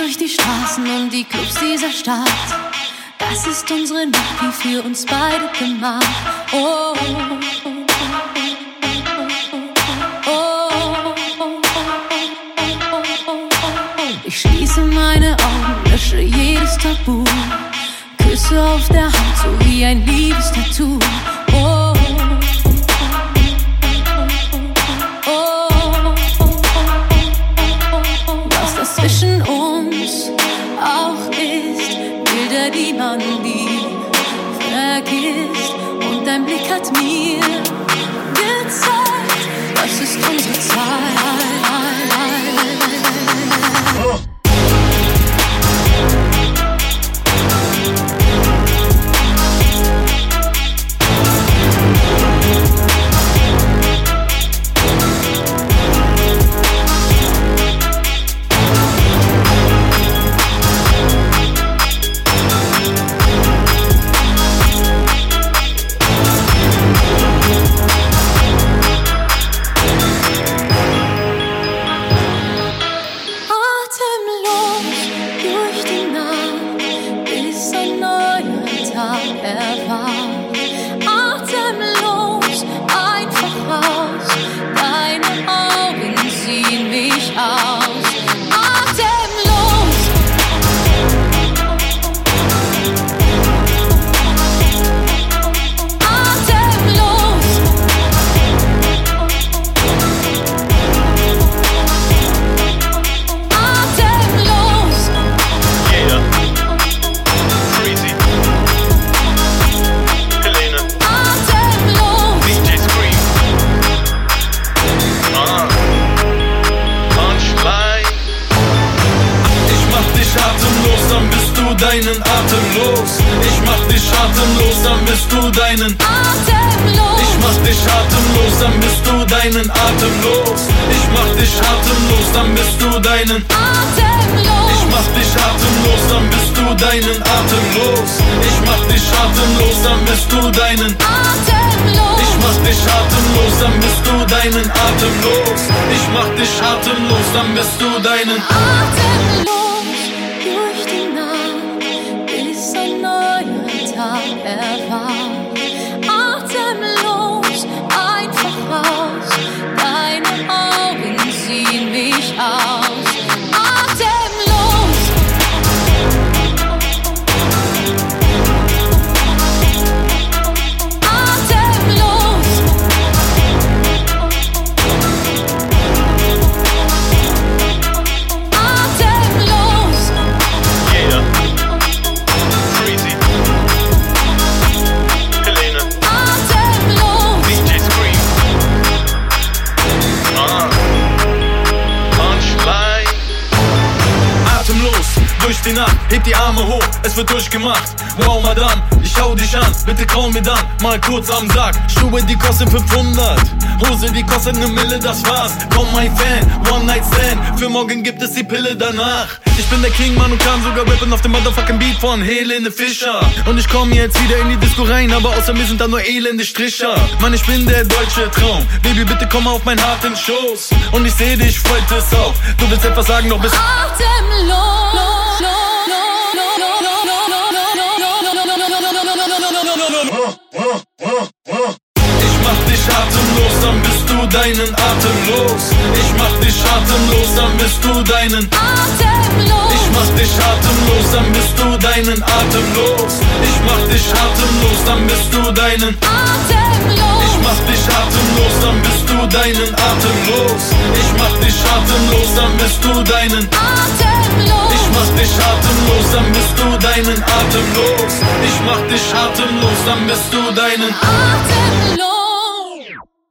durch die Straßen und die Clubs dieser Stadt. Das ist unsere Nacht, wie für uns beide gemacht. Oh, ich schließe meine Augen, lösche jedes Tabu. Küsse auf der Hand, so wie ein Liebestattoo. Oh, was das zwischen uns auch ist, Bilder, die man nie vergisst. Und dein Blick hat mir gezeigt, das ist unsere Zeit. Deinen Atem los. Ich mach dich atemlos, dann bist du deinen Atemlos. Ich mach dich atemlos, dann bist du deinen Atem los. Ich mach dich atemlos, dann bist du deinen Atemlos. Ich mach dich atemlos, dann bist du deinen Atem los. Ich mach dich atemlos, dann bist du deinen Atemlos. Ich mach dich atemlos, dann bist du deinen Atem los. Ich mach dich atemlos, dann bist du deinen Atemlos durch die Nacht, bis ein neuer Tag erwacht. Atemlos, einfach raus, deine Augen ziehen mich aus. Atemlos. Atemlos. Atemlos. Yeah. Freezy. Helene. Atemlos. DJ Scream. Punchline. Atemlos, durch die Nacht, heb die Arme hoch, es wird durchgemacht. Wow, Madame, ich schau dich an, bitte kaum mir dann, mal kurz am Sack. Schuhe, die kosten 500, Hose, die kostet 1 Mille, das war's. Komm, mein Fan, One Night Stand, für morgen gibt es die Pille danach. Ich bin der King, Mann, und kann sogar rappen auf dem Motherfucking Beat von Helene Fischer. Und ich komm jetzt wieder in die Disco rein, aber außer mir sind da nur elende Stricher. Mann, ich bin der deutsche Traum, Baby, bitte komm auf meinen harten Schoß. Und ich seh dich, freut es auch, du willst etwas sagen, doch bist Atemlos. Ich mach dich atemlos, dann bist du deinen Atem los. Ich mach dich atemlos, dann bist du deinen Atemlos. Ich mach dich atemlos, dann bist du deinen Atem los. Ich mach dich atemlos, dann bist du deinen Atemlos. Ich mach dich atemlos, dann bist du deinen Atem los. Ich mach dich atemlos, dann bist du deinen Atemlos. Ich mach dich atemlos, dann bist du deinen Atem los. Ich mach dich atemlos, dann bist du deinen Atemlos.